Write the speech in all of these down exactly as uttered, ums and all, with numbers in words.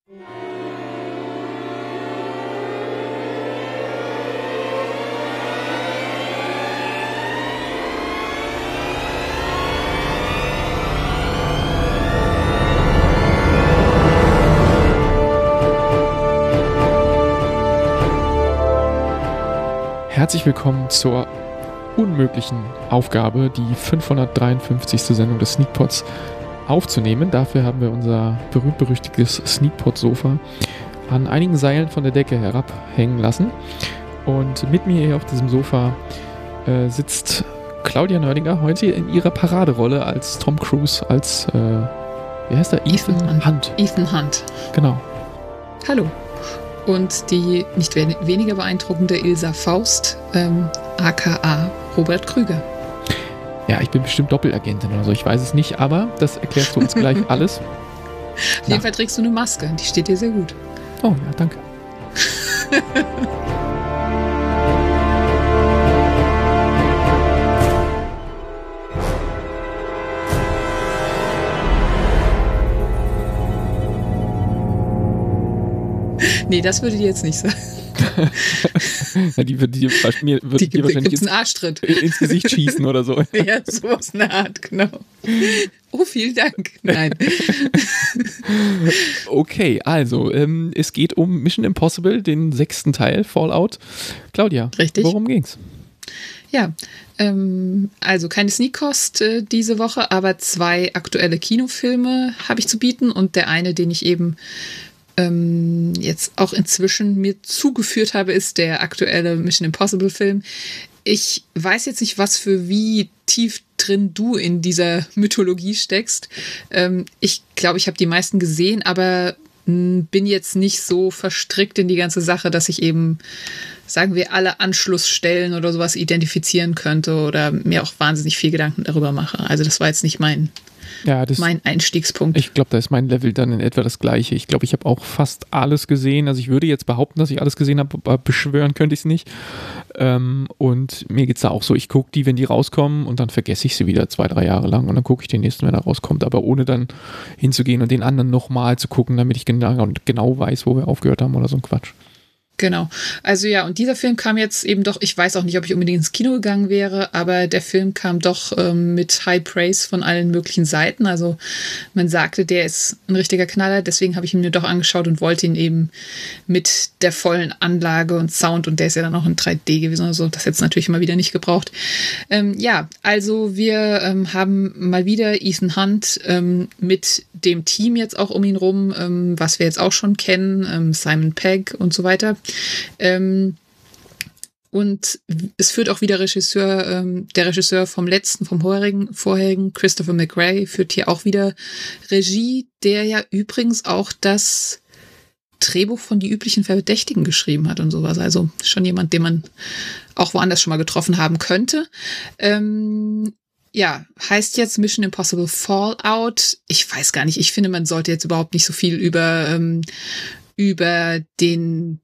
Herzlich willkommen zur unmöglichen Aufgabe, die fünfhundertdreiundfünfzigste Sendung des Sneakpods aufzunehmen. Dafür haben wir unser berühmt-berüchtigtes Sneakpod-Sofa an einigen Seilen von der Decke herabhängen lassen. Und mit mir hier auf diesem Sofa äh, sitzt Claudia Nördinger heute in ihrer Paraderolle als Tom Cruise, als, äh, wie heißt er? Ethan, Ethan Hunt. Ethan Hunt. Genau. Hallo. Und die nicht wen- weniger beeindruckende Ilsa Faust, ähm, aka Robert Krüger. Ja, ich bin bestimmt Doppelagentin oder so, ich weiß es nicht, aber das erklärst du uns gleich alles. Auf jeden Fall trägst du eine Maske, die steht dir sehr gut. Oh ja, danke. Nee, das würde die jetzt nicht sagen. Ja, die würde die, mir, würde die, die wahrscheinlich ins, einen Arschtritt. ins Gesicht schießen oder so. Ja, sowas in der Art, genau. Oh, vielen Dank. Nein. Okay, also, ähm, es geht um Mission Impossible, den sechsten Teil, Fallout. Claudia, Richtig. Worum ging's? Ja, ähm, also keine Sneakkost äh, diese Woche, aber zwei aktuelle Kinofilme habe ich zu bieten und der eine, den ich eben ähm, jetzt auch inzwischen mir zugeführt habe, ist der aktuelle Mission Impossible Film. Ich weiß jetzt nicht, was für wie tief drin du in dieser Mythologie steckst. Ähm, ich glaube, ich habe die meisten gesehen, aber mh, bin jetzt nicht so verstrickt in die ganze Sache, dass ich eben, sagen wir, alle Anschlussstellen oder sowas identifizieren könnte oder mir auch wahnsinnig viel Gedanken darüber mache. Also das war jetzt nicht mein, ja, das, mein Einstiegspunkt. Ich glaube, da ist mein Level dann in etwa das gleiche. Ich glaube, ich habe auch fast alles gesehen. Also ich würde jetzt behaupten, dass ich alles gesehen habe, aber beschwören könnte ich es nicht. Ähm, und mir geht es da auch so, ich gucke die, wenn die rauskommen und dann vergesse ich sie wieder zwei, drei Jahre lang und dann gucke ich den nächsten, wenn er rauskommt. Aber ohne dann hinzugehen und den anderen nochmal zu gucken, damit ich genau, genau weiß, wo wir aufgehört haben oder so ein Quatsch. Genau. Also ja, und dieser Film kam jetzt eben doch, ich weiß auch nicht, ob ich unbedingt ins Kino gegangen wäre, aber der Film kam doch ähm, mit High Praise von allen möglichen Seiten. Also man sagte, der ist ein richtiger Knaller, deswegen habe ich ihn mir doch angeschaut und wollte ihn eben mit der vollen Anlage und Sound, und der ist ja dann auch in drei D gewesen oder so, das jetzt natürlich mal wieder nicht gebraucht. Ähm, ja, also wir ähm, haben mal wieder Ethan Hunt ähm, mit dem Team jetzt auch um ihn rum, ähm, was wir jetzt auch schon kennen, ähm, Simon Pegg und so weiter. Ähm, und es führt auch wieder Regisseur, ähm, der Regisseur vom letzten, vom vorherigen, vorherigen, Christopher McRae, führt hier auch wieder Regie, der ja übrigens auch das Drehbuch von Die üblichen Verdächtigen geschrieben hat und sowas. Also schon jemand, den man auch woanders schon mal getroffen haben könnte. Ähm, Ja, heißt jetzt Mission Impossible Fallout. Ich weiß gar nicht, ich finde, man sollte jetzt überhaupt nicht so viel über, ähm, über den,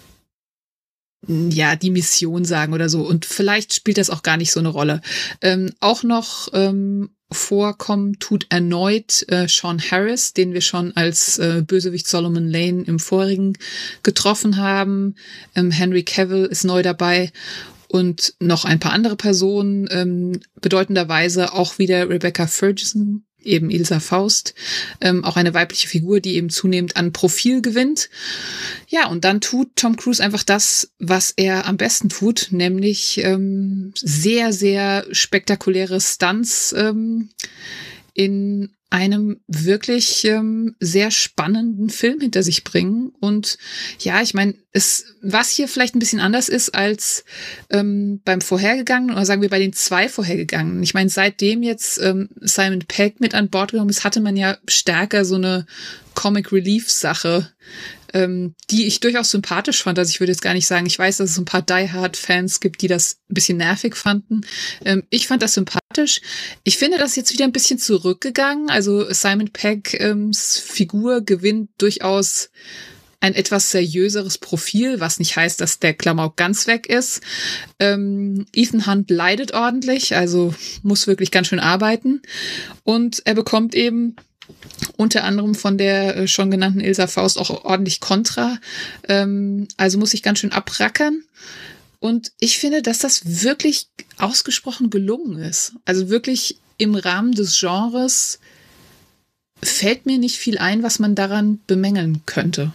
ja, die Mission sagen oder so. Und vielleicht spielt das auch gar nicht so eine Rolle. Ähm, auch noch ähm, vorkommen tut erneut äh, Sean Harris, den wir schon als äh, Bösewicht Solomon Lane im vorigen getroffen haben. Ähm, Henry Cavill ist neu dabei. Und noch ein paar andere Personen, ähm, bedeutenderweise auch wieder Rebecca Ferguson, eben Ilsa Faust, ähm, auch eine weibliche Figur, die eben zunehmend an Profil gewinnt. Ja, und dann tut Tom Cruise einfach das, was er am besten tut, nämlich ähm, sehr, sehr spektakuläre Stunts ähm, in einem wirklich ähm, sehr spannenden Film hinter sich bringen. Und ja, ich meine, es, was hier vielleicht ein bisschen anders ist als ähm, beim vorhergegangenen, oder sagen wir bei den zwei vorhergegangenen. Ich meine, seitdem jetzt ähm, Simon Pegg mit an Bord gekommen ist, hatte man ja stärker so eine Comic-Relief-Sache, ähm, die ich durchaus sympathisch fand. Also ich würde jetzt gar nicht sagen, ich weiß, dass es ein paar Die-Hard-Fans gibt, die das ein bisschen nervig fanden. Ähm, ich fand das sympathisch. Ich finde das jetzt wieder ein bisschen zurückgegangen. Also Simon Peggs Figur gewinnt durchaus ein etwas seriöseres Profil, was nicht heißt, dass der Klamauk ganz weg ist. Ähm, Ethan Hunt leidet ordentlich, also muss wirklich ganz schön arbeiten. Und er bekommt eben unter anderem von der äh, schon genannten Ilsa Faust auch ordentlich Kontra. Ähm, also muss ich ganz schön abrackern. Und ich finde, dass das wirklich ausgesprochen gelungen ist. Also wirklich im Rahmen des Genres fällt mir nicht viel ein, was man daran bemängeln könnte.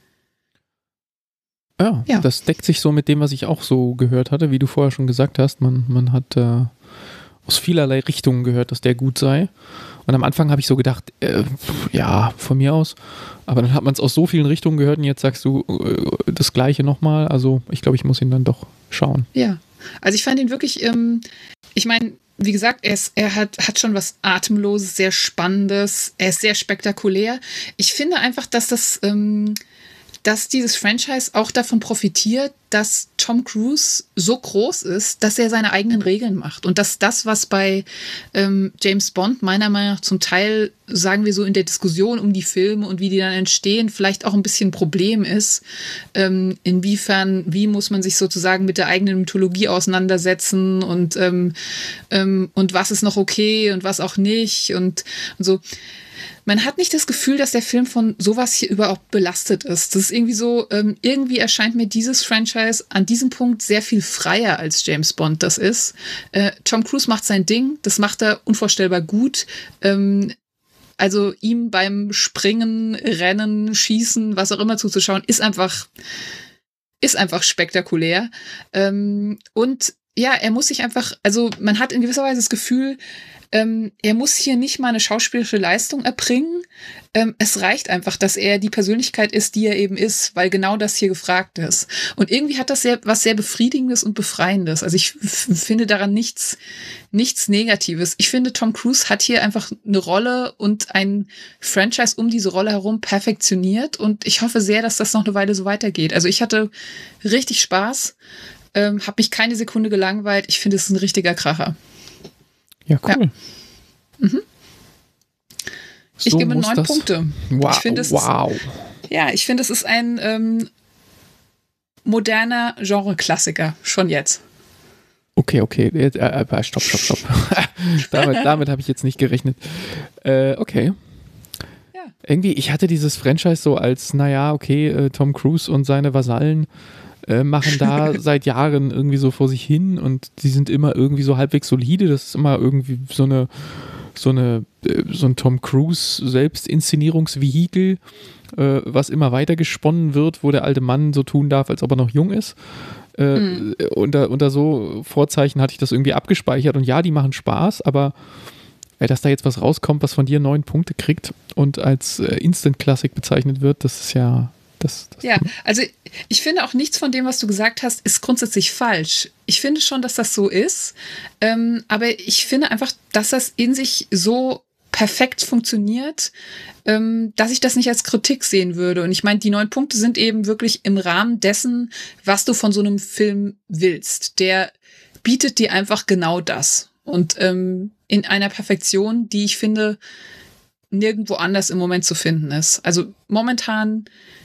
Ja, ja, das deckt sich so mit dem, was ich auch so gehört hatte, wie du vorher schon gesagt hast. Man, man hat äh, aus vielerlei Richtungen gehört, dass der gut sei. Und am Anfang habe ich so gedacht, äh, ja, von mir aus. Aber dann hat man es aus so vielen Richtungen gehört und jetzt sagst du äh, das Gleiche nochmal. Also ich glaube, ich muss ihn dann doch schauen. Ja, also ich fand ihn wirklich, ähm, ich meine, wie gesagt, er, ist, er hat, hat schon was Atemloses, sehr Spannendes. Er ist sehr spektakulär. Ich finde einfach, dass das... Ähm, dass dieses Franchise auch davon profitiert, dass Tom Cruise so groß ist, dass er seine eigenen Regeln macht. Und dass das, was bei ähm, James Bond meiner Meinung nach zum Teil, sagen wir so, in der Diskussion um die Filme und wie die dann entstehen, vielleicht auch ein bisschen ein Problem ist. Ähm, inwiefern, wie muss man sich sozusagen mit der eigenen Mythologie auseinandersetzen und, ähm, ähm, und was ist noch okay und was auch nicht und, und so. Man hat nicht das Gefühl, dass der Film von sowas hier überhaupt belastet ist. Das ist irgendwie so, ähm, irgendwie erscheint mir dieses Franchise an diesem Punkt sehr viel freier als James Bond das ist. Äh, Tom Cruise macht sein Ding, das macht er unvorstellbar gut. Ähm, also ihm beim Springen, Rennen, Schießen, was auch immer zuzuschauen, ist einfach, ist einfach spektakulär. Ähm, und ja, er muss sich einfach, also man hat in gewisser Weise das Gefühl, Ähm, er muss hier nicht mal eine schauspielerische Leistung erbringen. Ähm, es reicht einfach, dass er die Persönlichkeit ist, die er eben ist, weil genau das hier gefragt ist. Und irgendwie hat das sehr, was sehr Befriedigendes und Befreiendes. Also ich f- finde daran nichts, nichts Negatives. Ich finde, Tom Cruise hat hier einfach eine Rolle und ein Franchise um diese Rolle herum perfektioniert. Und ich hoffe sehr, dass das noch eine Weile so weitergeht. Also ich hatte richtig Spaß, ähm, habe mich keine Sekunde gelangweilt. Ich finde, es ist ein richtiger Kracher. Ja, cool. Ja. Mhm. Ich So gebe neun das. Punkte. Wow. Ich finde, es wow. Ist, ja, ich finde, es ist ein ähm, moderner Genre-Klassiker, schon jetzt. Okay, okay. Jetzt, äh, äh, stopp, stopp, stopp. damit damit habe ich jetzt nicht gerechnet. Äh, okay. Ja. Irgendwie, ich hatte dieses Franchise so als, naja, okay, äh, Tom Cruise und seine Vasallen Äh, machen da seit Jahren irgendwie so vor sich hin und die sind immer irgendwie so halbwegs solide. Das ist immer irgendwie so eine, so eine, äh, so ein Tom Cruise Selbstinszenierungsvehikel, äh, was immer weiter gesponnen wird, wo der alte Mann so tun darf, als ob er noch jung ist. Äh, mhm. unter, unter so Vorzeichen hatte ich das irgendwie abgespeichert und ja, die machen Spaß, aber äh, dass da jetzt was rauskommt, was von dir neun Punkte kriegt und als äh, Instant Classic bezeichnet wird, das ist ja Das, das ja, also ich finde auch nichts von dem, was du gesagt hast, ist grundsätzlich falsch. Ich finde schon, dass das so ist, ähm, aber ich finde einfach, dass das in sich so perfekt funktioniert, ähm, dass ich das nicht als Kritik sehen würde. Und ich meine, die neun Punkte sind eben wirklich im Rahmen dessen, was du von so einem Film willst. Der bietet dir einfach genau das. Und ähm, in einer Perfektion, die ich finde, nirgendwo anders im Moment zu finden ist. Also momentan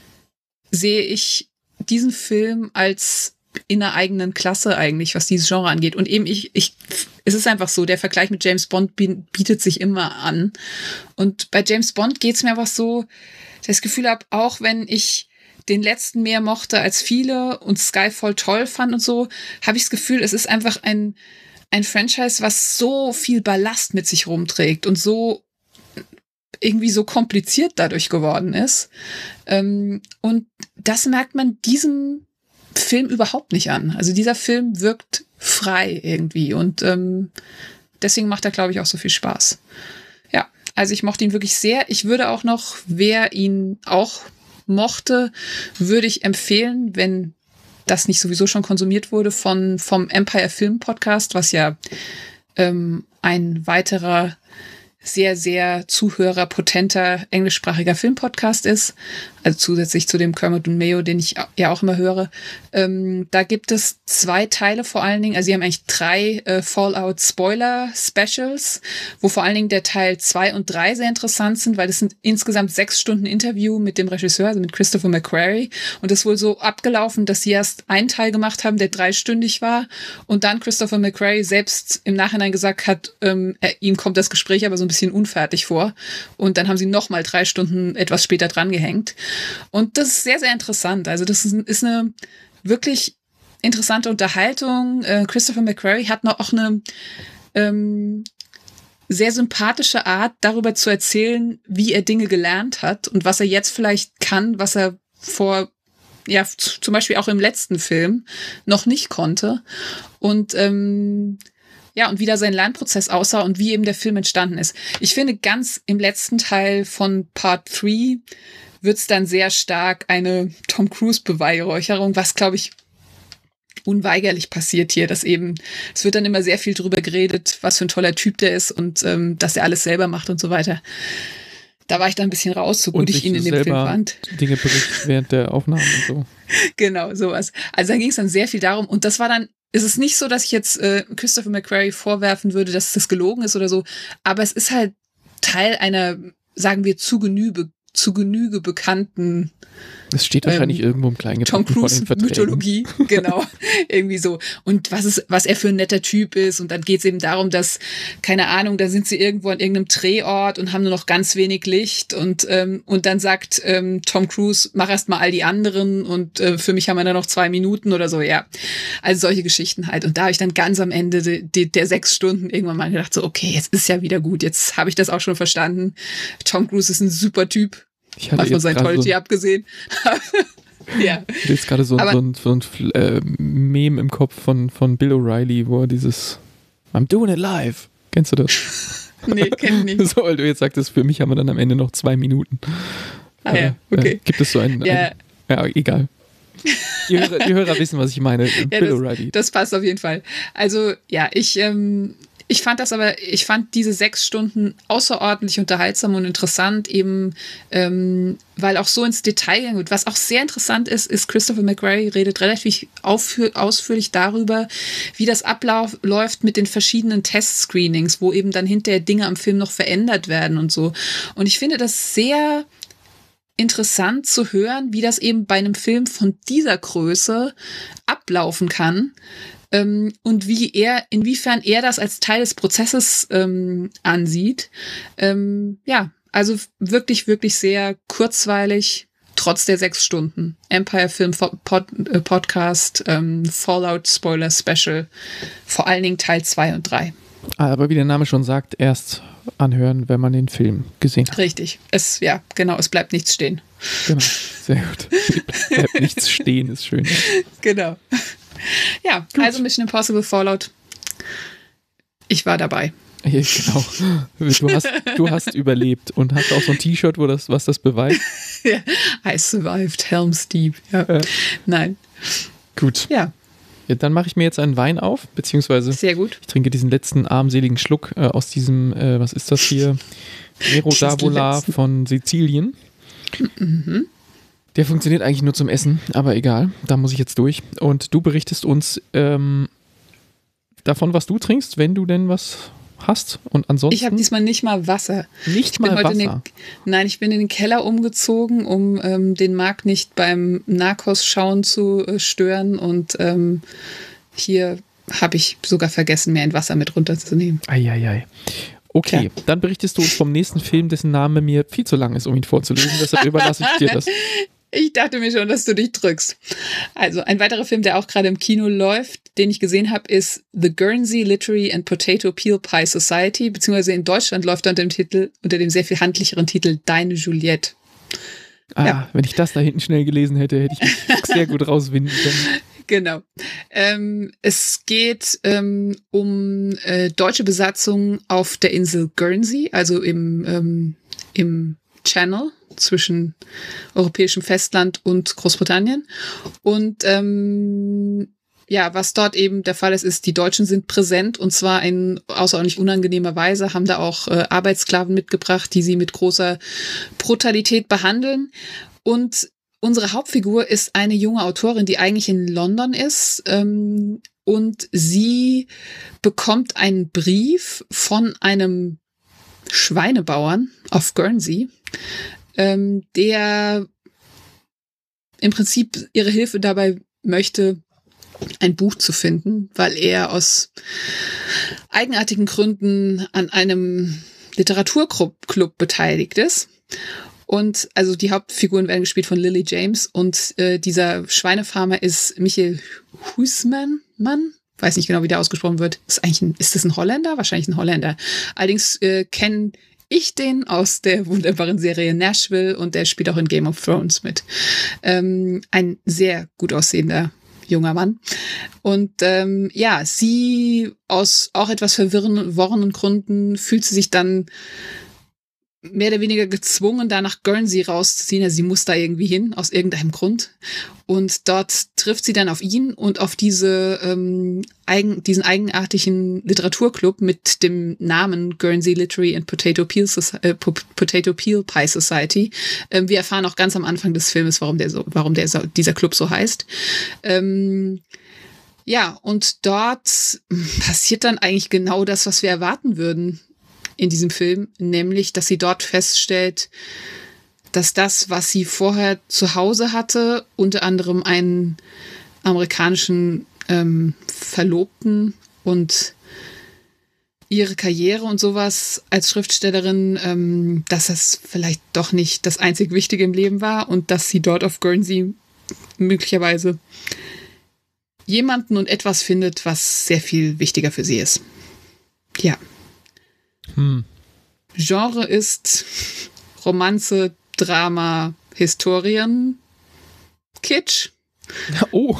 sehe ich diesen Film als in einer eigenen Klasse eigentlich, was dieses Genre angeht. Und eben ich, ich, es ist einfach so, der Vergleich mit James Bond bietet sich immer an. Und bei James Bond geht es mir einfach so, dass ich das Gefühl habe, auch wenn ich den letzten mehr mochte als viele und Skyfall toll fand und so, habe ich das Gefühl, es ist einfach ein, ein Franchise, was so viel Ballast mit sich rumträgt und so irgendwie so kompliziert dadurch geworden ist. Ähm, und das merkt man diesem Film überhaupt nicht an. Also dieser Film wirkt frei irgendwie und ähm, deswegen macht er, glaube ich, auch so viel Spaß. Ja, also ich mochte ihn wirklich sehr. Ich würde auch noch, wer ihn auch mochte, würde ich empfehlen, wenn das nicht sowieso schon konsumiert wurde, von vom Empire Film Podcast, was ja ähm, ein weiterer sehr, sehr zuhörerpotenter englischsprachiger Filmpodcast ist, also zusätzlich zu dem Kermit und Mayo, den ich ja auch immer höre. Ähm, da gibt es zwei Teile vor allen Dingen, also sie haben eigentlich drei äh, Fallout-Spoiler-Specials, wo vor allen Dingen der Teil zwei und drei sehr interessant sind, weil das sind insgesamt sechs Stunden Interview mit dem Regisseur, also mit Christopher McQuarrie, und das ist wohl so abgelaufen, dass sie erst einen Teil gemacht haben, der dreistündig war, und dann Christopher McQuarrie selbst im Nachhinein gesagt hat, ähm, er, ihm kommt das Gespräch aber so ein bisschen unfertig vor. Und dann haben sie noch mal drei Stunden etwas später dran gehängt. Und das ist sehr, sehr interessant. Also das ist, ist eine wirklich interessante Unterhaltung. Äh, Christopher McQuarrie hat noch auch eine ähm, sehr sympathische Art, darüber zu erzählen, wie er Dinge gelernt hat und was er jetzt vielleicht kann, was er vor, ja, zum Beispiel auch im letzten Film noch nicht konnte. Und ähm, ja, und wie da sein Lernprozess aussah und wie eben der Film entstanden ist. Ich finde, ganz im letzten Teil von Part drei wird es dann sehr stark eine Tom Cruise-Beweihräucherung, was, glaube ich, unweigerlich passiert hier, dass eben, es wird dann immer sehr viel drüber geredet, was für ein toller Typ der ist und ähm, dass er alles selber macht und so weiter. Da war ich dann ein bisschen raus, so gut ich ihn in dem Film fand. Dinge berichtet während der Aufnahmen und so. Genau, sowas. Also da ging es dann sehr viel darum und das war dann, es ist nicht so, dass ich jetzt äh, Christopher McQuarrie vorwerfen würde, dass das gelogen ist oder so, aber es ist halt Teil einer, sagen wir, zu Genüge, zu Genüge bekannten Es steht wahrscheinlich ähm, irgendwo im Kleingedruckten Tom Cruise Mythologie, genau, irgendwie so. Und was ist, was er für ein netter Typ ist. Und dann geht es eben darum, dass, keine Ahnung, da sind sie irgendwo an irgendeinem Drehort und haben nur noch ganz wenig Licht. Und ähm, und dann sagt ähm, Tom Cruise, mach erst mal all die anderen und äh, für mich haben wir da noch zwei Minuten oder so, ja. Also solche Geschichten halt. Und da habe ich dann ganz am Ende de, de, der sechs Stunden irgendwann mal gedacht, so, okay, jetzt ist ja wieder gut. Jetzt habe ich das auch schon verstanden. Tom Cruise ist ein super Typ. Ich hatte mal von seinem Tollty so abgesehen. Ja. Ich hatte jetzt gerade so, so ein, so ein äh, Meme im Kopf von, von Bill O'Reilly, wo er dieses I'm doing it live. Kennst du das? Nee, kenn ich nicht. So, weil du jetzt sagtest, für mich haben wir dann am Ende noch zwei Minuten. Ah ja, okay. Äh, gibt es so einen, ja. einen ja, egal. Die Hörer, die Hörer wissen, was ich meine. Ja, Bill das, O'Reilly. Das passt auf jeden Fall. Also, ja, ich, ähm, ich fand das aber, ich fand diese sechs Stunden außerordentlich unterhaltsam und interessant, eben, ähm, weil auch so ins Detail gegangen wird. Was auch sehr interessant ist, ist, Christopher McQuarrie redet relativ aufführ- ausführlich darüber, wie das abläuft mit den verschiedenen Test-Screenings, wo eben dann hinterher Dinge am Film noch verändert werden und so. Und ich finde das sehr interessant zu hören, wie das eben bei einem Film von dieser Größe ablaufen kann. Ähm, und wie er, inwiefern er das als Teil des Prozesses ähm, ansieht. Ähm, ja, also wirklich, wirklich sehr kurzweilig, trotz der sechs Stunden. Empire Film Pod, äh, Podcast, ähm, Fallout Spoiler Special, vor allen Dingen Teil zwei und drei. Aber wie der Name schon sagt, erst anhören, wenn man den Film gesehen hat. Richtig. Es, ja, genau, es bleibt nichts stehen. Genau, sehr gut. Es bleibt nichts stehen, ist schön. Genau. Ja, gut. Also Mission Impossible Fallout. Ich war dabei. Ja, genau. Du hast, du hast überlebt und hast auch so ein T-Shirt, wo das, was das beweist. Ja. I survived Helm's Deep. Ja. Äh. Nein. Gut. Ja. Ja, dann mache ich mir jetzt einen Wein auf, beziehungsweise Sehr gut. Ich trinke diesen letzten armseligen Schluck äh, aus diesem, äh, was ist das hier? Nero d'Avola von Sizilien. Mhm. Der funktioniert eigentlich nur zum Essen, aber egal, da muss ich jetzt durch. Und du berichtest uns ähm, davon, was du trinkst, wenn du denn was hast. Und ansonsten. Ich habe diesmal nicht mal Wasser. Nicht mal Wasser? Den, nein, ich bin in den Keller umgezogen, um ähm, den Marc nicht beim Narcos-Schauen zu äh, stören. Und ähm, hier habe ich sogar vergessen, mir ein Wasser mit runterzunehmen. Eieiei. Okay, Tja. Dann berichtest du uns vom nächsten Film, dessen Name mir viel zu lang ist, um ihn vorzulesen. Deshalb überlasse ich dir das. Ich dachte mir schon, dass du dich drückst. Also ein weiterer Film, der auch gerade im Kino läuft, den ich gesehen habe, ist The Guernsey Literary and Potato Peel Pie Society, beziehungsweise in Deutschland läuft er unter dem Titel, unter dem sehr viel handlicheren Titel Deine Juliette. Ah, ja. Wenn ich das da hinten schnell gelesen hätte, hätte ich mich sehr gut rauswinden können. Genau. Ähm, es geht ähm, um äh, deutsche Besatzung auf der Insel Guernsey, also im, ähm, im Channel zwischen europäischem Festland und Großbritannien. Und ähm, ja, was dort eben der Fall ist, ist, die Deutschen sind präsent und zwar in außerordentlich unangenehmer Weise, haben da auch äh, Arbeitssklaven mitgebracht, die sie mit großer Brutalität behandeln. Und unsere Hauptfigur ist eine junge Autorin, die eigentlich in London ist, ähm, und sie bekommt einen Brief von einem Schweinebauern auf Guernsey, ähm, der im Prinzip ihre Hilfe dabei möchte, ein Buch zu finden, weil er aus eigenartigen Gründen an einem Literaturclub beteiligt ist. Und also die Hauptfiguren werden gespielt von Lily James und äh, dieser Schweinefarmer ist Michael Huisman, Mann, weiß nicht genau, wie der ausgesprochen wird. Ist eigentlich ein, ist das ein Holländer? Wahrscheinlich ein Holländer. Allerdings äh, kenne ich den aus der wunderbaren Serie Nashville und der spielt auch in Game of Thrones mit. Ähm, ein sehr gut aussehender junger Mann. Und ähm, ja, sie aus auch etwas verwirrenden Gründen fühlt sie sich dann mehr oder weniger gezwungen, da nach Guernsey rauszuziehen. Also sie muss da irgendwie hin, aus irgendeinem Grund. Und dort trifft sie dann auf ihn und auf diese ähm, eigen, diesen eigenartigen Literaturclub mit dem Namen Guernsey Literary and Potato Peel, äh, Potato Peel Pie Society. Ähm, wir erfahren auch ganz am Anfang des Filmes, warum der so, warum der so, dieser Club so heißt. Ähm, ja, und dort passiert dann eigentlich genau das, was wir erwarten würden in diesem Film, nämlich, dass sie dort feststellt, dass das, was sie vorher zu Hause hatte, unter anderem einen amerikanischen ähm, Verlobten und ihre Karriere und sowas als Schriftstellerin, ähm, dass das vielleicht doch nicht das einzig Wichtige im Leben war und dass sie dort auf Guernsey möglicherweise jemanden und etwas findet, was sehr viel wichtiger für sie ist. Ja. Hm. Genre ist Romanze, Drama, Historien, Kitsch. Oh.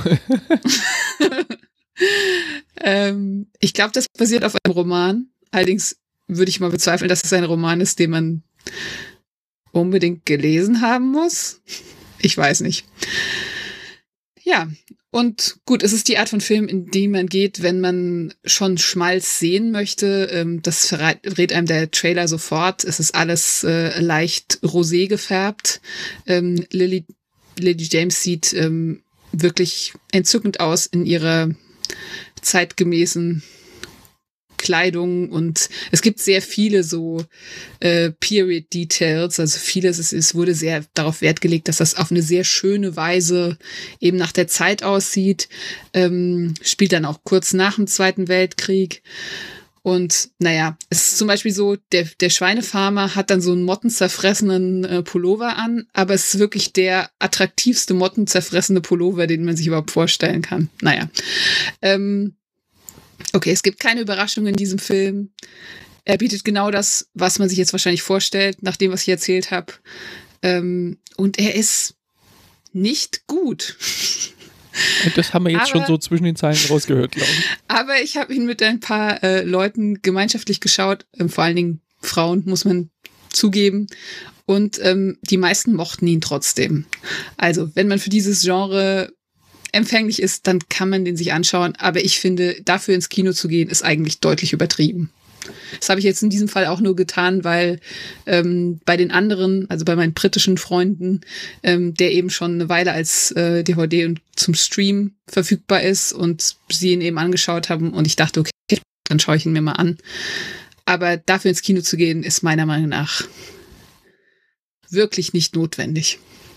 ähm, ich glaube, das basiert auf einem Roman. Allerdings würde ich mal bezweifeln, dass es ein Roman ist, den man unbedingt gelesen haben muss. Ich weiß nicht. Ja, und gut, es ist die Art von Film, in die man geht, wenn man schon Schmalz sehen möchte. Das verrät einem der Trailer sofort. Es ist alles äh, leicht rosé gefärbt. Ähm, Lily, Lily James sieht ähm, wirklich entzückend aus in ihrer zeitgemäßen Kleidung und es gibt sehr viele so äh, Period-Details, also vieles, es, es wurde sehr darauf Wert gelegt, dass das auf eine sehr schöne Weise eben nach der Zeit aussieht, ähm, spielt dann auch kurz nach dem Zweiten Weltkrieg und naja, es ist zum Beispiel so, der, der Schweinefarmer hat dann so einen mottenzerfressenen äh, Pullover an, aber es ist wirklich der attraktivste mottenzerfressene Pullover, den man sich überhaupt vorstellen kann. Naja, ähm, okay, es gibt keine Überraschung in diesem Film. Er bietet genau das, was man sich jetzt wahrscheinlich vorstellt, nach dem, was ich erzählt habe. Ähm, und er ist nicht gut. Das haben wir jetzt aber, schon so zwischen den Zeilen rausgehört, glaube ich. Aber ich habe ihn mit ein paar äh, Leuten gemeinschaftlich geschaut, ähm, vor allen Dingen Frauen, muss man zugeben. Und ähm, die meisten mochten ihn trotzdem. Also, wenn man für dieses Genre empfänglich ist, dann kann man den sich anschauen. Aber ich finde, dafür ins Kino zu gehen, ist eigentlich deutlich übertrieben. Das habe ich jetzt in diesem Fall auch nur getan, weil ähm, bei den anderen, also bei meinen britischen Freunden, ähm, der eben schon eine Weile als äh, D V D und zum Stream verfügbar ist und sie ihn eben angeschaut haben und ich dachte, okay, dann schaue ich ihn mir mal an. Aber dafür ins Kino zu gehen, ist meiner Meinung nach wirklich nicht notwendig.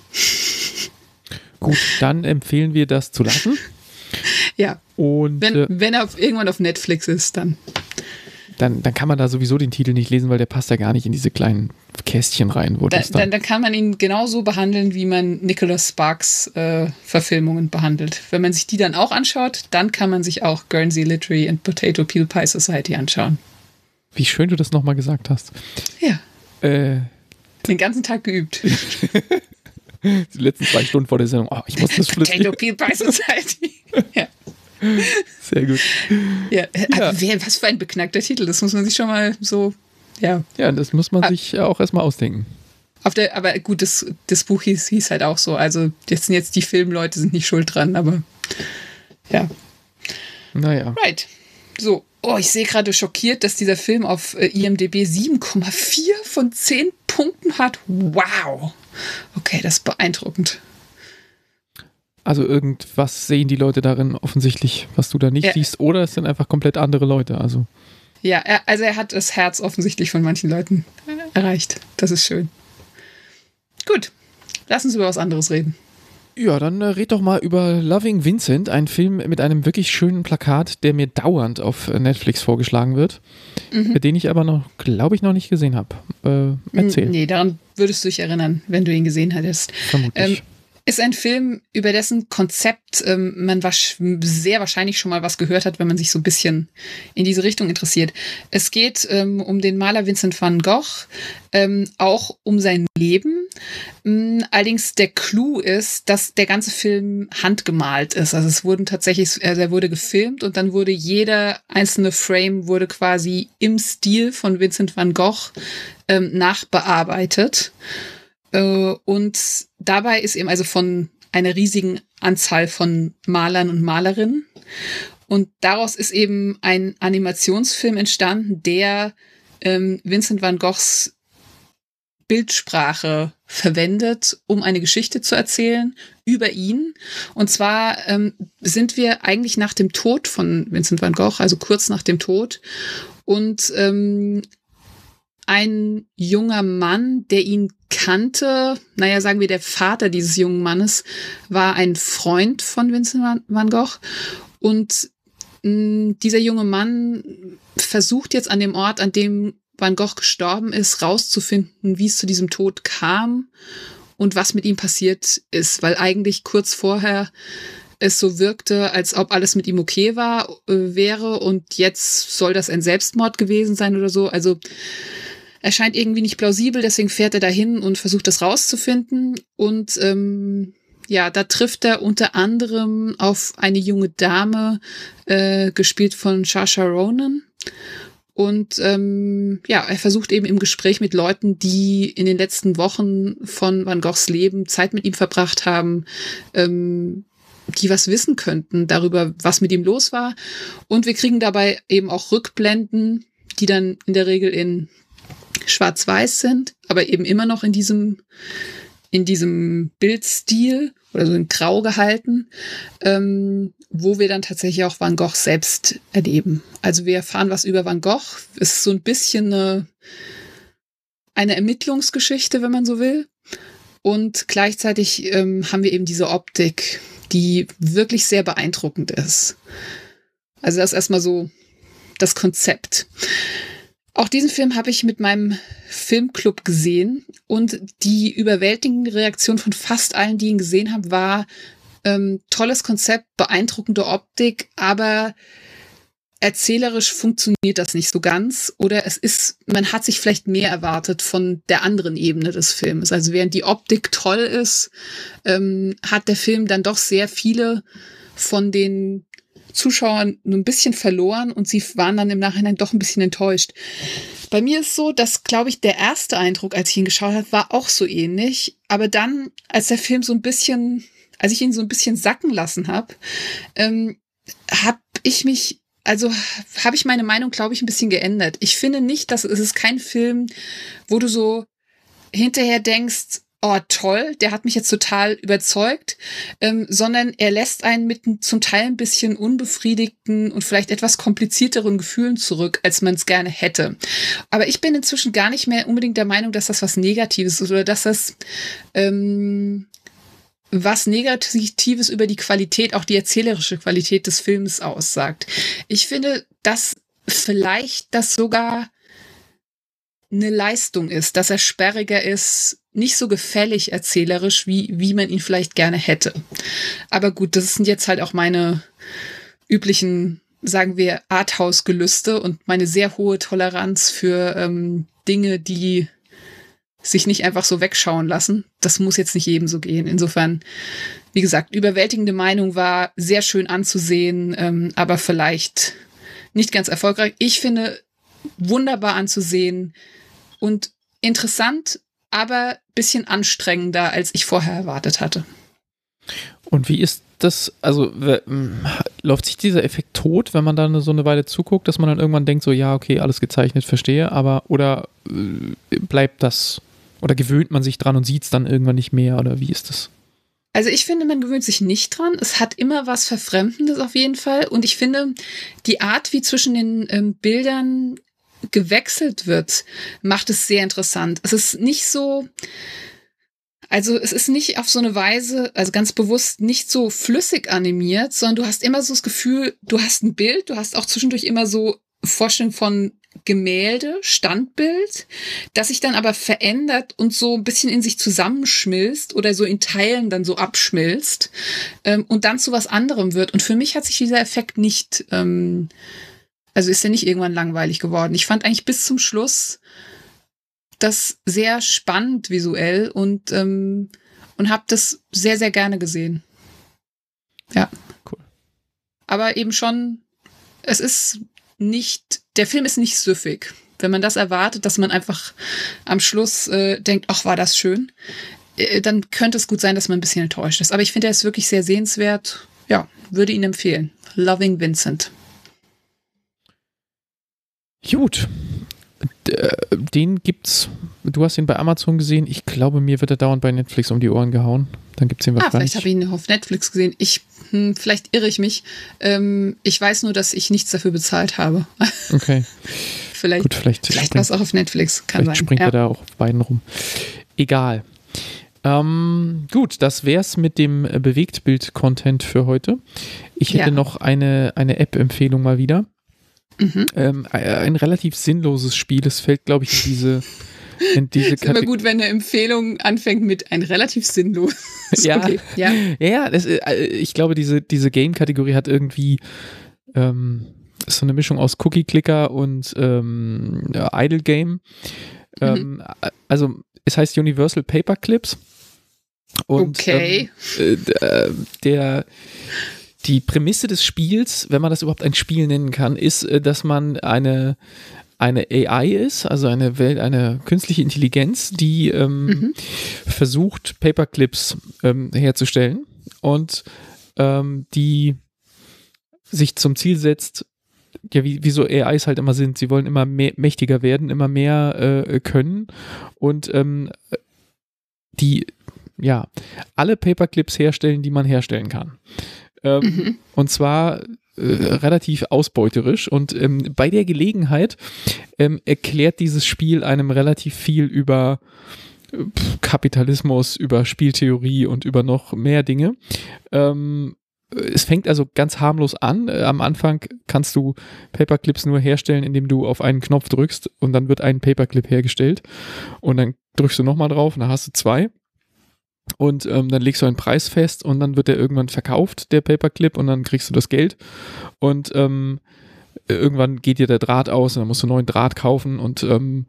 Gut, dann empfehlen wir das zu lassen. Ja, und wenn, äh, wenn er auf, irgendwann auf Netflix ist, dann. dann. Dann kann man da sowieso den Titel nicht lesen, weil der passt ja gar nicht in diese kleinen Kästchen rein. Wo Da, das dann dann, dann kann man ihn genauso behandeln, wie man Nicholas Sparks äh, Verfilmungen behandelt. Wenn man sich die dann auch anschaut, dann kann man sich auch Guernsey Literary and Potato Peel Pie Society anschauen. Wie schön du das nochmal gesagt hast. Ja. Äh, Den ganzen Tag geübt. Die letzten zwei Stunden vor der Sendung. Oh, ich muss das flüstern. Potato Peel Pie Society. Ja. Sehr gut. Ja. Ja. Aber wer, was für ein beknackter Titel. Das muss man sich schon mal so, ja. Ja, das muss man Ah. sich auch erstmal ausdenken. Auf der, aber gut, das, das Buch hieß, hieß halt auch so. Also jetzt sind jetzt die Filmleute sind nicht schuld dran, aber ja. Naja. Right. So. Oh, ich sehe gerade schockiert, dass dieser Film auf äh, I M D B sieben Komma vier von zehn Punkten hat. Wow. Okay, das ist beeindruckend. Also irgendwas sehen die Leute darin offensichtlich, was du da nicht Ja. siehst, oder es sind einfach komplett andere Leute. Also Ja, er, also er hat das Herz offensichtlich von manchen Leuten erreicht. Das ist schön. Gut, lass uns über was anderes reden. Ja, dann äh, red doch mal über Loving Vincent, ein Film mit einem wirklich schönen Plakat, der mir dauernd auf Netflix vorgeschlagen wird, mhm. den ich aber noch, glaube ich, noch nicht gesehen habe. Äh, erzähl. Nee, daran würdest du dich erinnern, wenn du ihn gesehen hättest. Vermutlich. Ähm, ist ein Film, über dessen Konzept ähm, man wasch- sehr wahrscheinlich schon mal was gehört hat, wenn man sich so ein bisschen in diese Richtung interessiert. Es geht ähm, um den Maler Vincent van Gogh, ähm, auch um sein Leben. Ähm, allerdings der Clou ist, dass der ganze Film handgemalt ist. Also es wurden tatsächlich, also er wurde gefilmt und dann wurde jeder einzelne Frame wurde quasi im Stil von Vincent van Gogh ähm, nachbearbeitet. Und dabei ist eben also von einer riesigen Anzahl von Malern und Malerinnen. Und daraus ist eben ein Animationsfilm entstanden, der ähm, Vincent van Goghs Bildsprache verwendet, um eine Geschichte zu erzählen über ihn. Und zwar ähm, sind wir eigentlich nach dem Tod von Vincent van Gogh, also kurz nach dem Tod. Und ähm, ein junger Mann, der ihn kannte, naja, sagen wir, der Vater dieses jungen Mannes war ein Freund von Vincent van Gogh. Und mh, dieser junge Mann versucht jetzt an dem Ort, an dem Van Gogh gestorben ist, rauszufinden, wie es zu diesem Tod kam und was mit ihm passiert ist. Weil eigentlich kurz vorher es so wirkte, als ob alles mit ihm okay war, äh, wäre und jetzt soll das ein Selbstmord gewesen sein oder so. Also er scheint irgendwie nicht plausibel, deswegen fährt er dahin und versucht das rauszufinden. Und ähm, ja, da trifft er unter anderem auf eine junge Dame, äh, gespielt von Saoirse Ronan. Und ähm, ja, er versucht eben im Gespräch mit Leuten, die in den letzten Wochen von Van Goghs Leben Zeit mit ihm verbracht haben, ähm, die was wissen könnten darüber, was mit ihm los war. Und wir kriegen dabei eben auch Rückblenden, die dann in der Regel in schwarz-weiß sind, aber eben immer noch in diesem, in diesem Bildstil oder so in Grau gehalten, ähm, wo wir dann tatsächlich auch Van Gogh selbst erleben. Also wir erfahren was über Van Gogh. Es ist so ein bisschen eine, eine Ermittlungsgeschichte, wenn man so will. Und gleichzeitig ähm, haben wir eben diese Optik, die wirklich sehr beeindruckend ist. Also das ist erstmal so das Konzept. Auch diesen Film habe ich mit meinem Filmclub gesehen und die überwältigende Reaktion von fast allen, die ihn gesehen haben, war ähm, tolles Konzept, beeindruckende Optik, aber erzählerisch funktioniert das nicht so ganz oder es ist, man hat sich vielleicht mehr erwartet von der anderen Ebene des Films. Also während die Optik toll ist, ähm, hat der Film dann doch sehr viele von den Zuschauern nur ein bisschen verloren und sie waren dann im Nachhinein doch ein bisschen enttäuscht. Bei mir ist so, dass, glaube ich, der erste Eindruck, als ich ihn geschaut habe, war auch so ähnlich. Aber dann, als der Film so ein bisschen, als ich ihn so ein bisschen sacken lassen habe, ähm, habe ich mich, also habe ich meine Meinung, glaube ich, ein bisschen geändert. Ich finde nicht, dass es ist kein Film, wo du so hinterher denkst, oh toll, der hat mich jetzt total überzeugt, ähm, sondern er lässt einen mit zum Teil ein bisschen unbefriedigten und vielleicht etwas komplizierteren Gefühlen zurück, als man es gerne hätte. Aber ich bin inzwischen gar nicht mehr unbedingt der Meinung, dass das was Negatives ist oder dass das ähm, was Negatives über die Qualität, auch die erzählerische Qualität des Films aussagt. Ich finde, dass vielleicht das sogar eine Leistung ist, dass er sperriger ist, nicht so gefällig erzählerisch, wie, wie man ihn vielleicht gerne hätte. Aber gut, das sind jetzt halt auch meine üblichen, sagen wir, Arthouse-Gelüste und meine sehr hohe Toleranz für ähm, Dinge, die sich nicht einfach so wegschauen lassen. Das muss jetzt nicht jedem so gehen. Insofern, wie gesagt, überwältigende Meinung war sehr schön anzusehen, ähm, aber vielleicht nicht ganz erfolgreich. Ich finde, wunderbar anzusehen und interessant, aber ein bisschen anstrengender, als ich vorher erwartet hatte. Und wie ist das, also w- läuft sich dieser Effekt tot, wenn man dann so eine Weile zuguckt, dass man dann irgendwann denkt, so ja, okay, alles gezeichnet, verstehe, aber oder äh, bleibt das, oder gewöhnt man sich dran und sieht es dann irgendwann nicht mehr, oder wie ist das? Also ich finde, man gewöhnt sich nicht dran. Es hat immer was Verfremdendes auf jeden Fall. Und ich finde, die Art, wie zwischen den ähm, Bildern gewechselt wird, macht es sehr interessant. Es ist nicht so, Also es ist nicht auf so eine Weise, also ganz bewusst nicht so flüssig animiert, sondern du hast immer so das Gefühl, du hast ein Bild, du hast auch zwischendurch immer so Vorstellung von Gemälde, Standbild, das sich dann aber verändert und so ein bisschen in sich zusammenschmilzt oder so in Teilen dann so abschmilzt ähm, und dann zu was anderem wird. Und für mich hat sich dieser Effekt nicht, ähm, also ist er nicht irgendwann langweilig geworden. Ich fand eigentlich bis zum Schluss das sehr spannend visuell und, ähm, und habe das sehr, sehr gerne gesehen. Ja. Cool. Aber eben schon, es ist nicht, der Film ist nicht süffig. Wenn man das erwartet, dass man einfach am Schluss äh, denkt, ach, war das schön, äh, dann könnte es gut sein, dass man ein bisschen enttäuscht ist. Aber ich finde, er ist wirklich sehr sehenswert. Ja, würde ihn empfehlen. Loving Vincent. Gut. Den gibt's, du hast ihn bei Amazon gesehen. Ich glaube, mir wird er dauernd bei Netflix um die Ohren gehauen. Dann gibt's ihn wahrscheinlich. Ah, vielleicht habe ich ihn auf Netflix gesehen. Ich, hm, vielleicht irre ich mich. Ähm, ich weiß nur, dass ich nichts dafür bezahlt habe. Okay. vielleicht Gut, vielleicht, vielleicht war es auch auf Netflix. Kann vielleicht sein. springt ja. er da auch auf beiden rum. Egal. Ähm, gut, das wär's mit dem Bewegtbild-Content für heute. Ich hätte Ja. noch eine, eine App-Empfehlung mal wieder. Mhm. Ähm, ein relativ sinnloses Spiel. Es fällt, glaube ich, in diese, in diese ist immer Kategorie. gut, wenn eine Empfehlung anfängt mit ein relativ sinnlos. Ja. Okay. ja. Ja, ja, das, äh, ich glaube, diese, diese Game-Kategorie hat irgendwie ähm, ist so eine Mischung aus Cookie-Clicker und ähm, ja, Idle-Game. Ähm, Mhm. Also, es heißt Universal Paperclips. Und, Okay. Ähm, äh, der Die Prämisse des Spiels, wenn man das überhaupt ein Spiel nennen kann, ist, äh, dass man eine, eine A I ist, also eine Welt, eine künstliche Intelligenz, die ähm, Mhm. versucht, Paperclips ähm, herzustellen und ähm, die sich zum Ziel setzt, ja, wie, wie so A Is halt immer sind, sie wollen immer mehr, mächtiger werden, immer mehr äh, können und ähm, die, ja, alle Paperclips herstellen, die man herstellen kann. Ähm, Mhm. Und zwar äh, relativ ausbeuterisch. Und ähm, bei der Gelegenheit ähm, erklärt dieses Spiel einem relativ viel über äh, Kapitalismus, über Spieltheorie und über noch mehr Dinge. Ähm, es fängt also ganz harmlos an. Äh, am Anfang kannst du Paperclips nur herstellen, indem du auf einen Knopf drückst und dann wird ein Paperclip hergestellt. Und dann drückst du nochmal drauf und dann hast du zwei. Und ähm, dann legst du einen Preis fest und dann wird der irgendwann verkauft, der Paperclip, und dann kriegst du das Geld. Und ähm, irgendwann geht dir der Draht aus und dann musst du einen neuen Draht kaufen und ähm,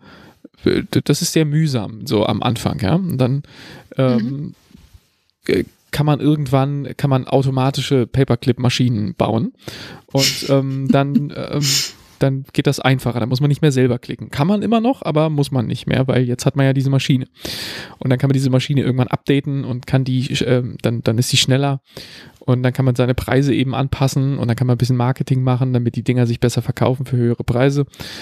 das ist sehr mühsam, so am Anfang, ja. Und dann ähm, mhm. kann man irgendwann, kann man automatische Paperclip-Maschinen bauen und ähm, dann ähm, dann geht das einfacher, da muss man nicht mehr selber klicken. Kann man immer noch, aber muss man nicht mehr, weil jetzt hat man ja diese Maschine. Und dann kann man diese Maschine irgendwann updaten und kann die, äh, dann, dann ist sie schneller und dann kann man seine Preise eben anpassen und dann kann man ein bisschen Marketing machen, damit die Dinger sich besser verkaufen für höhere Preise.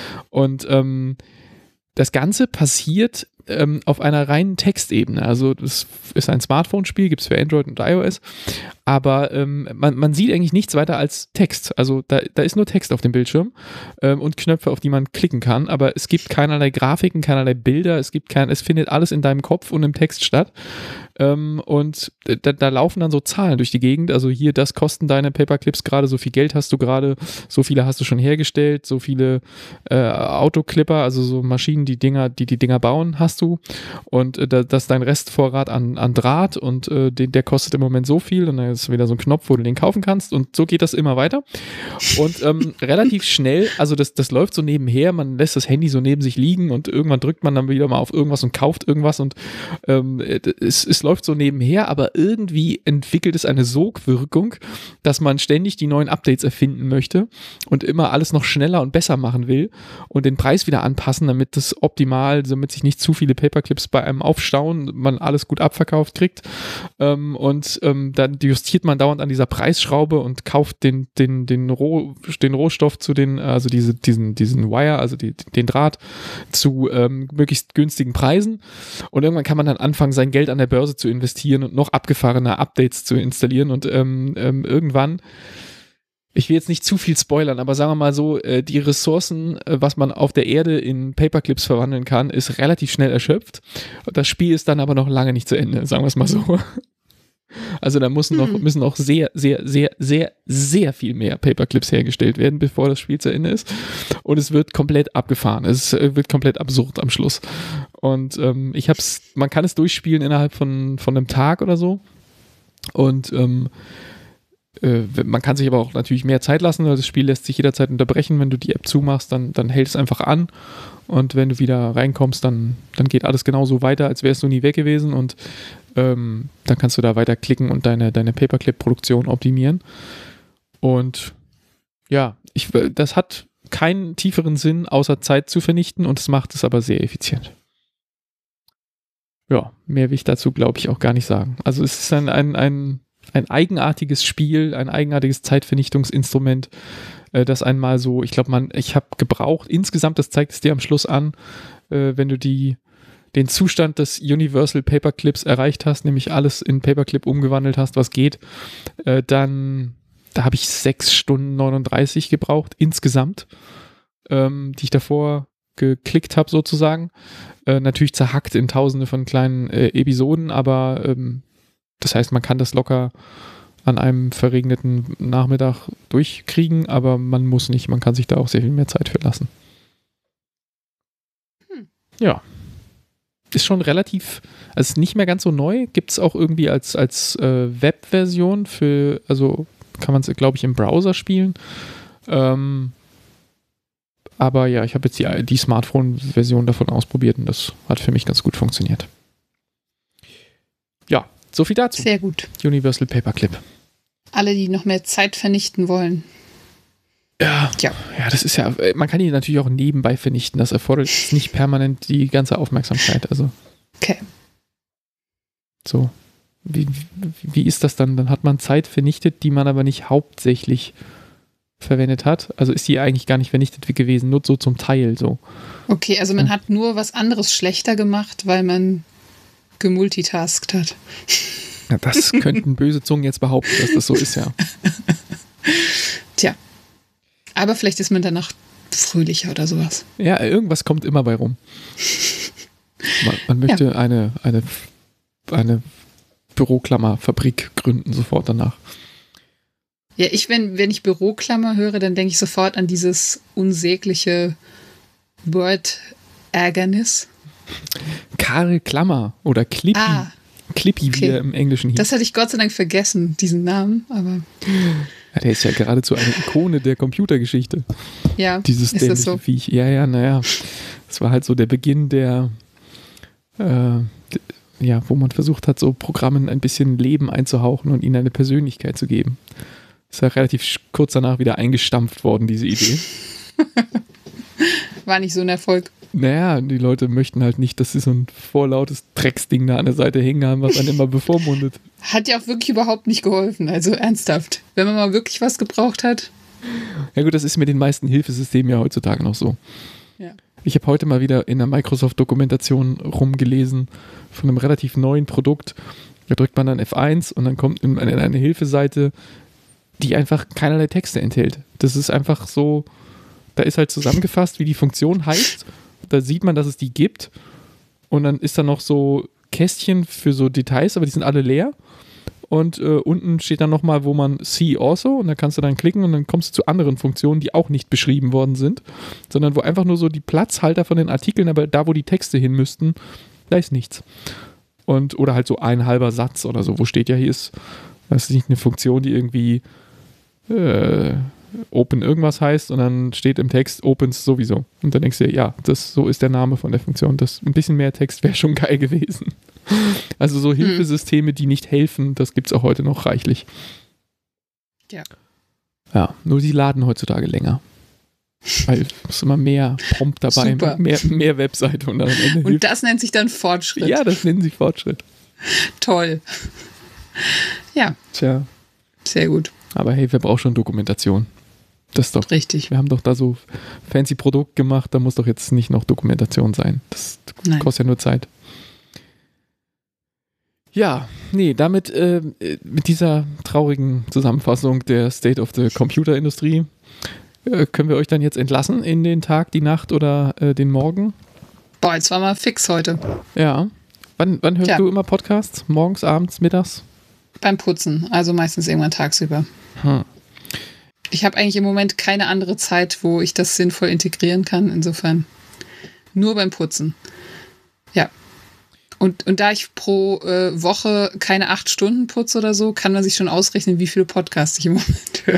Und ähm, das Ganze passiert ähm, auf einer reinen Textebene. Also das ist ein Smartphone-Spiel, gibt es für Android und iOS, aber ähm, man, man sieht eigentlich nichts weiter als Text. Also da, da ist nur Text auf dem Bildschirm ähm, und Knöpfe, auf die man klicken kann, aber es gibt keinerlei Grafiken, keinerlei Bilder, es gibt kein, es findet alles in deinem Kopf und im Text statt. Ähm, und da, da laufen dann so Zahlen durch die Gegend, also hier, das kosten deine Paperclips gerade, so viel Geld hast du gerade, so viele hast du schon hergestellt, so viele äh, Autoclipper, also so Maschinen, die Dinger, die die Dinger bauen, hast du und äh, das ist dein Restvorrat an, an Draht und äh, den, der kostet im Moment so viel und dann ist wieder so ein Knopf, wo du den kaufen kannst und so geht das immer weiter und ähm, relativ schnell, also das, das läuft so nebenher, man lässt das Handy so neben sich liegen und irgendwann drückt man dann wieder mal auf irgendwas und kauft irgendwas und ähm, es, es läuft so nebenher, aber irgendwie entwickelt es eine Sogwirkung, dass man ständig die neuen Updates erfinden möchte und immer alles noch schneller und besser machen will und den Preis wieder anpassen, damit das optimal, damit sich nicht zu viele Paperclips bei einem aufstauen, man alles gut abverkauft kriegt ähm, und ähm, dann justiert man dauernd an dieser Preisschraube und kauft den, den, den, Roh, den Rohstoff zu den, also diese, diesen, diesen Wire, also die, den Draht zu ähm, möglichst günstigen Preisen und irgendwann kann man dann anfangen, sein Geld an der Börse zu investieren und noch abgefahrene Updates zu installieren und ähm, ähm, irgendwann ich will jetzt nicht zu viel spoilern, aber sagen wir mal so, äh, die Ressourcen, äh, was man auf der Erde in Paperclips verwandeln kann, ist relativ schnell erschöpft. Das Spiel ist dann aber noch lange nicht zu Ende, sagen wir es mal so. Also da müssen noch, müssen noch sehr, sehr, sehr, sehr, sehr viel mehr Paperclips hergestellt werden, bevor das Spiel zu Ende ist. Und es wird komplett abgefahren. Es wird komplett absurd am Schluss. Und ähm, ich hab's, man kann es durchspielen innerhalb von, von einem Tag oder so. Und ähm, äh, man kann sich aber auch natürlich mehr Zeit lassen, weil das Spiel lässt sich jederzeit unterbrechen. Wenn du die App zumachst, dann, dann hält es einfach an. Und wenn du wieder reinkommst, dann, dann geht alles genauso weiter, als wärst du nie weg gewesen. Und ähm, dann kannst du da weiter klicken und deine, deine Paperclip-Produktion optimieren. Und ja, ich, das hat keinen tieferen Sinn, außer Zeit zu vernichten, und es macht es aber sehr effizient. Ja, mehr will ich dazu, glaube ich, auch gar nicht sagen. Also es ist ein, ein, ein, ein eigenartiges Spiel, ein eigenartiges Zeitvernichtungsinstrument, äh, das einmal so, ich glaube, man, ich habe gebraucht, insgesamt, das zeigt es dir am Schluss an, äh, wenn du die den Zustand des Universal Paperclips erreicht hast, nämlich alles in Paperclip umgewandelt hast, was geht, äh, dann, da habe ich sechs Stunden neununddreißig gebraucht, insgesamt, ähm, die ich davor geklickt habe sozusagen. Äh, natürlich zerhackt in tausende von kleinen äh, Episoden, aber ähm, das heißt, man kann das locker an einem verregneten Nachmittag durchkriegen, aber man muss nicht, man kann sich da auch sehr viel mehr Zeit für lassen. Hm. Ja. Ist schon relativ, also nicht mehr ganz so neu, gibt es auch irgendwie als, als äh, Web-Version für, also kann man es, glaube ich, im Browser spielen. Ähm, aber ja, ich habe jetzt die, die Smartphone-Version davon ausprobiert und das hat für mich ganz gut funktioniert. Ja, so viel dazu. Sehr gut. Universal Paperclip. Alle, die noch mehr Zeit vernichten wollen. Ja, ja, ja, das ist ja, man kann die natürlich auch nebenbei vernichten. Das erfordert nicht permanent die ganze Aufmerksamkeit. Also. Okay. So. Wie, wie ist das dann? Dann hat man Zeit vernichtet, die man aber nicht hauptsächlich verwendet hat. Also ist die eigentlich gar nicht vernichtet gewesen, nur so zum Teil so. Okay, also man ja. hat nur was anderes schlechter gemacht, weil man gemultitaskt hat. Ja, das könnten böse Zungen jetzt behaupten, dass das so ist, ja. Tja. Aber vielleicht ist man danach fröhlicher oder sowas. Ja, irgendwas kommt immer bei rum. Man, man möchte ja. eine, eine, eine Büroklammerfabrik gründen sofort danach. Ja, ich, wenn, wenn ich Büroklammer höre, dann denke ich sofort an dieses unsägliche Word-Ärgernis. Karl Klammer oder Clippy. Ah, Clippy, okay. Wie er im Englischen hieß. Das hatte ich Gott sei Dank vergessen, diesen Namen, aber... Ja, der ist ja geradezu eine Ikone der Computergeschichte. Ja, dieses ist das so? Viech. Ja, ja, naja. Das war halt so der Beginn der, äh, ja, wo man versucht hat, so Programmen ein bisschen Leben einzuhauchen und ihnen eine Persönlichkeit zu geben. Ist ja relativ kurz danach wieder eingestampft worden, diese Idee. War nicht so ein Erfolg. Naja, die Leute möchten halt nicht, dass sie so ein vorlautes Drecksding da an der Seite hängen haben, was einen immer bevormundet. Hat ja auch wirklich überhaupt nicht geholfen, also ernsthaft. Wenn man mal wirklich was gebraucht hat. Ja gut, das ist mit den meisten Hilfesystemen ja heutzutage noch so. Ja. Ich habe heute mal wieder in der Microsoft-Dokumentation rumgelesen von einem relativ neuen Produkt. Da drückt man dann F eins und dann kommt in eine, eine Hilfeseite, die einfach keinerlei Texte enthält. Das ist einfach so, da ist halt zusammengefasst, wie die Funktion heißt. Da sieht man, dass es die gibt. Und dann ist da noch so Kästchen für so Details, aber die sind alle leer. Und äh, unten steht dann nochmal, wo man See Also, und da kannst du dann klicken und dann kommst du zu anderen Funktionen, die auch nicht beschrieben worden sind, sondern wo einfach nur so die Platzhalter von den Artikeln, aber da, wo die Texte hin müssten, da ist nichts. Und, oder halt so ein halber Satz oder so, wo steht ja, hier ist, das ist nicht eine Funktion, die irgendwie äh, Open irgendwas heißt und dann steht im Text Opens sowieso. Und dann denkst du dir, ja, das, so ist der Name von der Funktion. Das, ein bisschen mehr Text wäre schon geil gewesen. Also so Hilfesysteme, die nicht helfen, das gibt es auch heute noch reichlich. Ja. Ja, nur die laden heutzutage länger. Weil es ist immer mehr Prompt dabei, Super. mehr, mehr Webseite. Und, dann am Ende und hilft. Das nennt sich dann Fortschritt. Ja, das nennen sie Fortschritt. Toll. Ja. Tja. Sehr gut. Aber hey, wer braucht schon Dokumentation? Das ist doch richtig. Wir haben doch da so fancy Produkt gemacht, da muss doch jetzt nicht noch Dokumentation sein. Das Nein. kostet ja nur Zeit. Ja, nee, damit äh, mit dieser traurigen Zusammenfassung der State of the Computer Industry äh, können wir euch dann jetzt entlassen in den Tag, die Nacht oder äh, den Morgen. Boah, jetzt war mal fix heute. Ja. Wann, wann hörst ja. du immer Podcasts? Morgens, abends, mittags? Beim Putzen, also meistens irgendwann tagsüber. Hm. Ich habe eigentlich im Moment keine andere Zeit, wo ich das sinnvoll integrieren kann. Insofern nur beim Putzen. Ja. Und, und da ich pro äh, Woche keine acht Stunden putze oder so, kann man sich schon ausrechnen, wie viele Podcasts ich im Moment höre.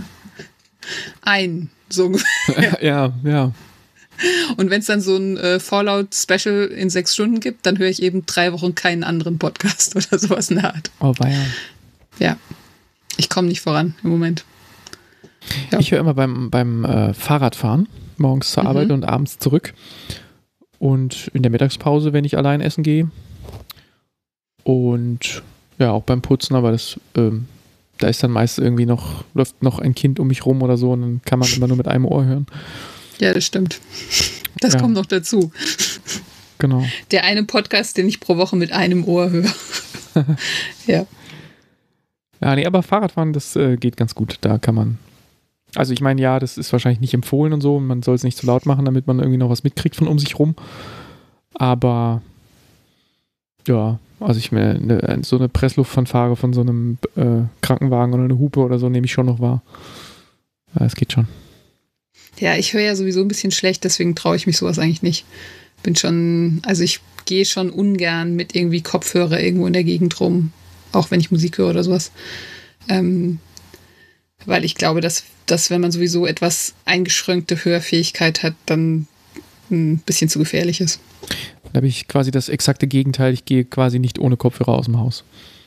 Ein, so ungefähr. Ja, ja. Und wenn es dann so ein äh, Fallout-Special in sechs Stunden gibt, dann höre ich eben drei Wochen keinen anderen Podcast oder sowas in der Art. Oh, weia. Ja. Ich komme nicht voran im Moment. Ja. Ich höre immer beim, beim äh, Fahrradfahren, morgens zur mhm. Arbeit und abends zurück. Und in der Mittagspause, wenn ich allein essen gehe. Und ja, auch beim Putzen, aber das, ähm, da ist dann meist irgendwie noch, läuft noch ein Kind um mich rum oder so und dann kann man immer nur mit einem Ohr hören. Ja, das stimmt. Das ja. kommt noch dazu. Genau. Der eine Podcast, den ich pro Woche mit einem Ohr höre. Ja. Ja, nee, aber Fahrradfahren, das äh, geht ganz gut. Da kann man, also ich meine, ja, das ist wahrscheinlich nicht empfohlen und so. Man soll es nicht zu laut machen, damit man irgendwie noch was mitkriegt von um sich rum. Aber ja, also ich mir ne, so eine Pressluftfanfare von so einem äh, Krankenwagen oder eine Hupe oder so nehme ich schon noch wahr. Ja, es geht schon. Ja, ich höre ja sowieso ein bisschen schlecht, deswegen traue ich mich sowas eigentlich nicht. Bin schon, also ich gehe schon ungern mit irgendwie Kopfhörer irgendwo in der Gegend rum, auch wenn ich Musik höre oder sowas. Ähm, weil ich glaube, dass, dass wenn man sowieso etwas eingeschränkte Hörfähigkeit hat, dann ein bisschen zu gefährlich ist. Da habe ich quasi das exakte Gegenteil. Ich gehe quasi nicht ohne Kopfhörer aus dem Haus.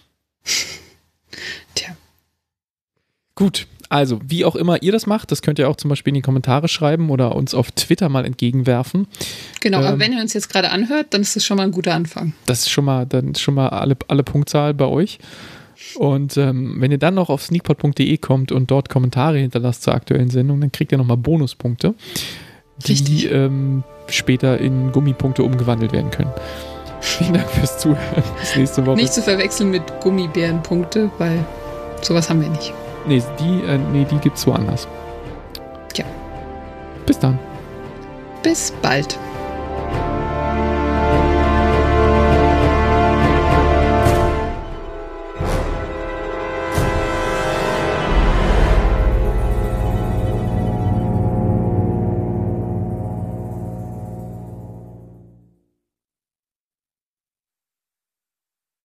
Tja. Gut. Also, wie auch immer ihr das macht, das könnt ihr auch zum Beispiel in die Kommentare schreiben oder uns auf Twitter mal entgegenwerfen. Genau, ähm, aber wenn ihr uns jetzt gerade anhört, dann ist das schon mal ein guter Anfang. Das ist schon mal, dann ist schon mal alle, alle Punktzahl bei euch. Und ähm, wenn ihr dann noch auf sneakpod punkt de kommt und dort Kommentare hinterlasst zur aktuellen Sendung, dann kriegt ihr nochmal Bonuspunkte, die ähm, später in Gummipunkte umgewandelt werden können. Vielen Dank fürs Zuhören. Bis nächste Woche. Nicht zu verwechseln mit Gummibärenpunkte, weil sowas haben wir nicht. Nee, die, äh, nee, die gibt's woanders. Tja. Bis dann. Bis bald.